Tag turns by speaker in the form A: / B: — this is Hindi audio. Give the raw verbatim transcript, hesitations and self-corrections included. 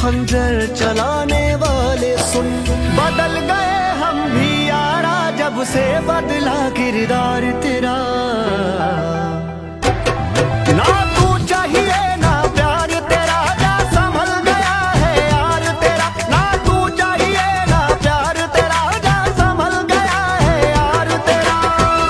A: खंजर चलाने वाले सुन, बदल गए हम भी यारा जब से बदला किरदार